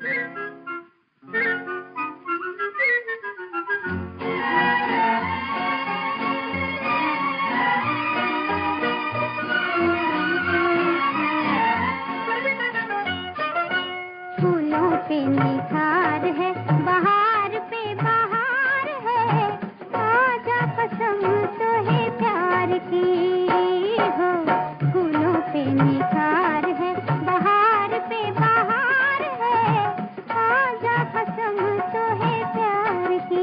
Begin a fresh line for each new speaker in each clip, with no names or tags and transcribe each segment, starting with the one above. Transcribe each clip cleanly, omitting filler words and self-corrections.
फूलों पे निखार है, बहार पे बहार है, आजा कसम तो है प्यार की हो। फूलों पे निखार है, बहार पे बहार है, आजा कसम तो है प्यार की।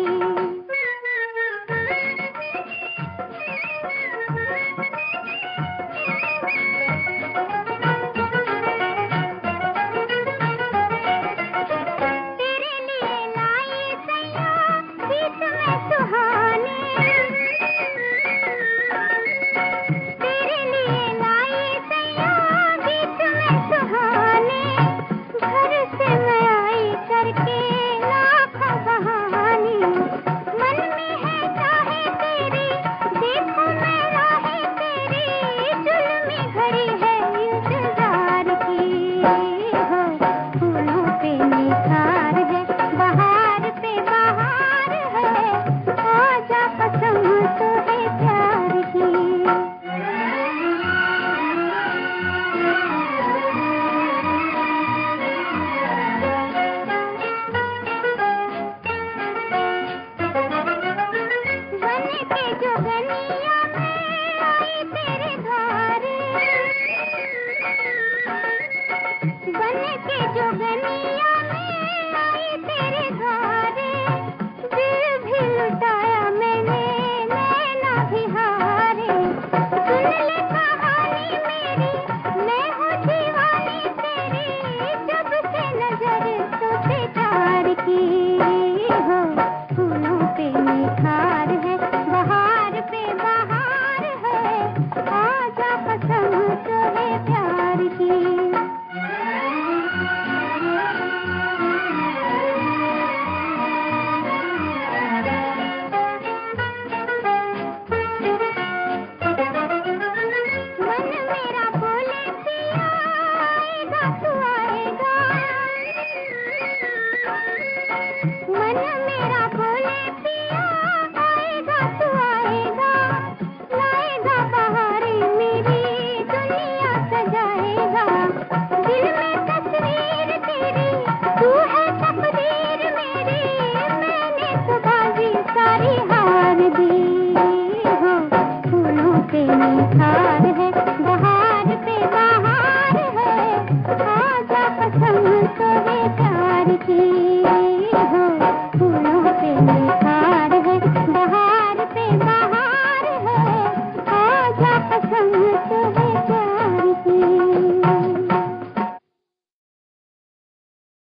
बहार पे बहार है, आजा कसम तो है प्यार की।